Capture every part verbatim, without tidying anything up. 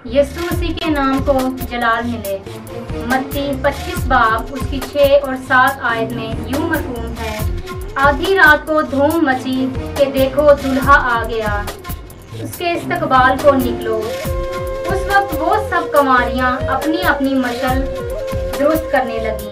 यीशु मसीह के नाम को जलाल मिले। मत्ती पच्चीस बाब उसकी छः और सात आयत में यूं मरकूम है, आधी रात को धूम मची कि देखो दुल्हा आ गया, उसके इस्तकबाल को निकलो। उस वक्त वो सब कंवारियां अपनी अपनी मशल दुरुस्त करने लगी।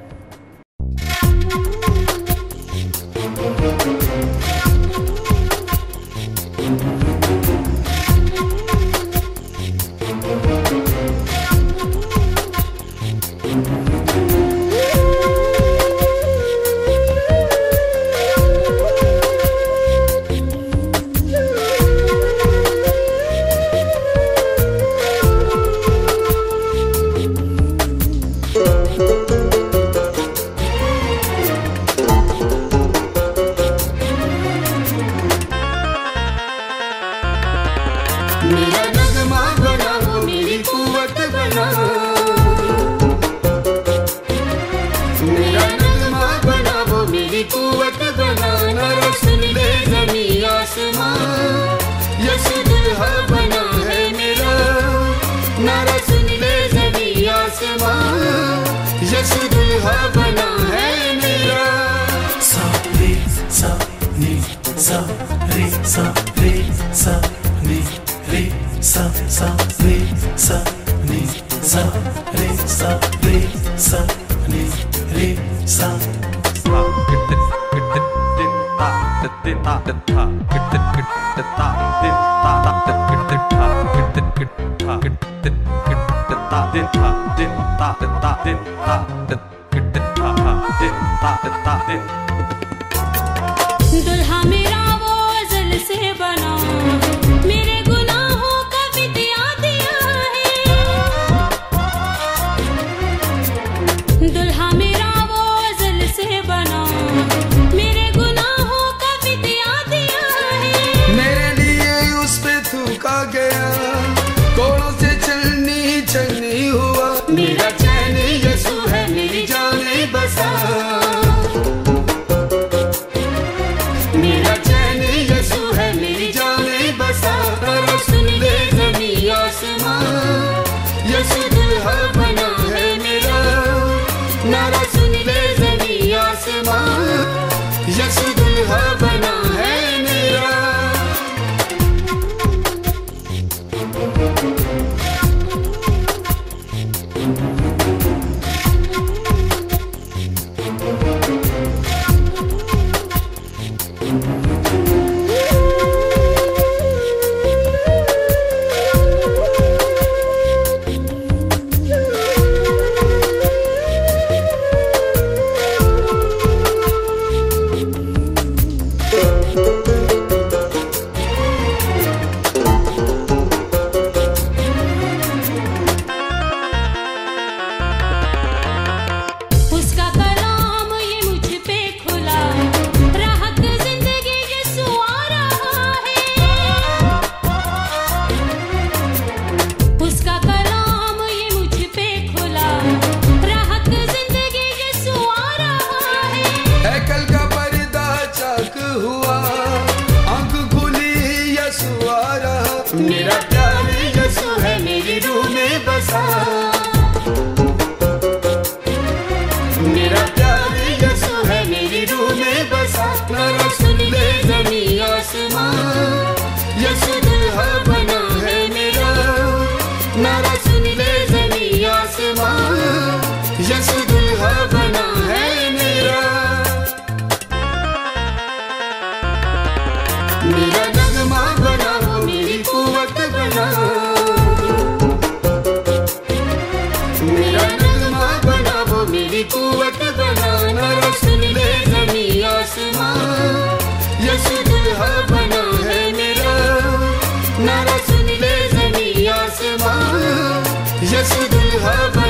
मेरा नगमा बना वो मेरी कुव्वत बना, मेरा नगमा बना वो मेरी कुव्वत बना। नारा सुन ले ज़मीं आसमां, यीशु दुल्हा बना है मेरा। नारा सुन ले ज़मीं आसमां, यीशु दुल्हा बना है मेरा। सा रे सा नी सा रे सा रे सा नी रे सा सा रे सा नी सा रे सा रे सा नी रे सा दुल्हा मेरा वो अज़ल से बना, मेरे गुनाहों का फिदिया दिया है। दुल्हा मेरा वो अज़ल से बना, मेरे गुनाहों का फिदिया दिया है। मेरे लिए उस पे थूका गया, कोड़ों से चलनी चलनी हुआ। मेरा चैन यीशु है, मेरी जाने बसा। मेरा चैन यीशु है, मेरी जाने बसा। नारा सुन ले ज़मीं आसमां, यीशु दुल्हा बना है मेरा। नारा सुन ले ज़मीं आसमां, यीशु दुल्हा बना है मेरा। उसका कलाम ये मुझ पे खुला, राहत जिंदगी यीशु आ रहा है। उसका कलाम ये मुझ पे खुला, राहत जिंदगी यीशु आ रहा है। हैकल का पर्दा चाक हुआ, आंख खुली यीशु आ रहा। मेरा प्यार यीशु है, मेरी रूह में बसा। मेरा प्यार यीशु है, मेरी रूह में बसा। नारा सुन ले ज़मीं आसमां, यीशु दुल्हा बना है मेरा। नारा सुन ले ज़मीं आसमां, यीशु दुल्हा बना है मेरा। मेरा नगमा बना वो मेरी कुव्वत बना, मेरा नगमा बना वो मेरी कुव्वत बना। नारा सुन ले ज़मीं आसमां, यीशु दुल्हा बना है मेरा। नारा सुन ले ज़मीं आसमां, यीशु दुल्हा बना